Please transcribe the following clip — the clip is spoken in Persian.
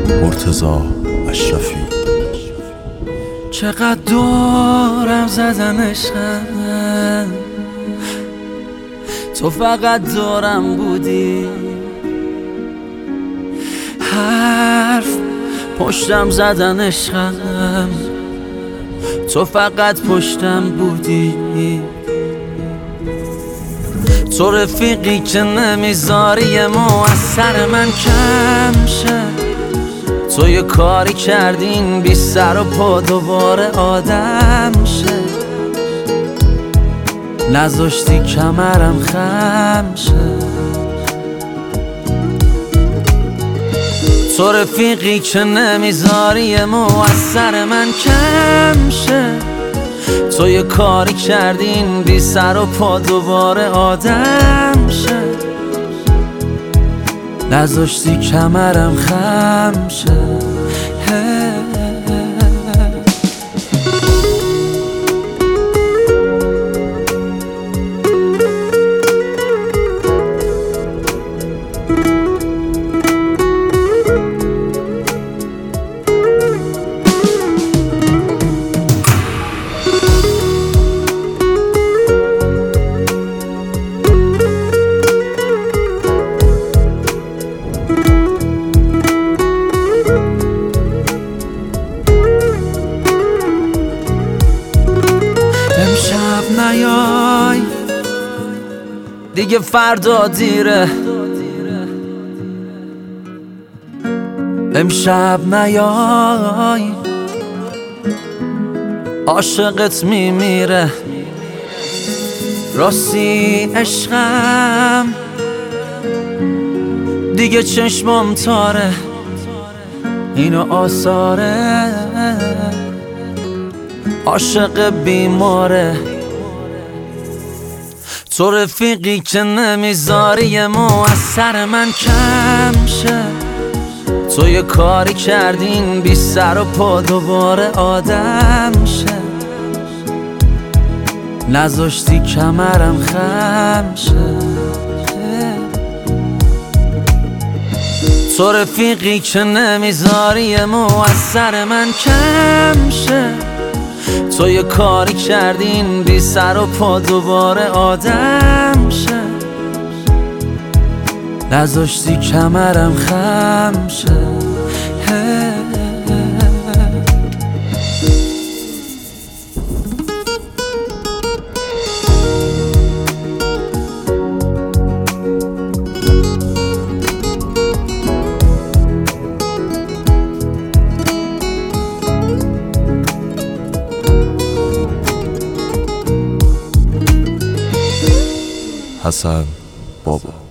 مرتضی اشرفی. چقدر دورم زدن عشقم، تو فقط دورم بودی. حرف پشتم زدن عشقم، تو فقط پشتم بودی. تو رفیقی که نمیذاری مو از سر من کم شه. تو یه کاری کردین بی سر و پا دوباره آدم شه. نذاشتی کمرم خم شه. تو رفیقی که نمیذاری مو از سر من کم شه. تو یه کاری کردین بی سر و پا دوباره آدم شه. نذاشتی کمرم خم شه. امشب نیای دیگه فردا دیره. امشب نیای عاشقت میمیره. راستی عشقم دیگه چشمم تاره. اینو آثاره عاشق بیماره. تو رفیقی که نمیذاری مو از سر من کم شه. تو یه کاری کردین بی سر و پا دوباره آدم شه. نذاشتی کمرم خم شه. تو رفیقی که نمیذاری مو از سر من کم شه. تو یه کاری کردین بی سر و پا دوباره آدم شه. نذاشتی کمرم خم شه. حسن بابا.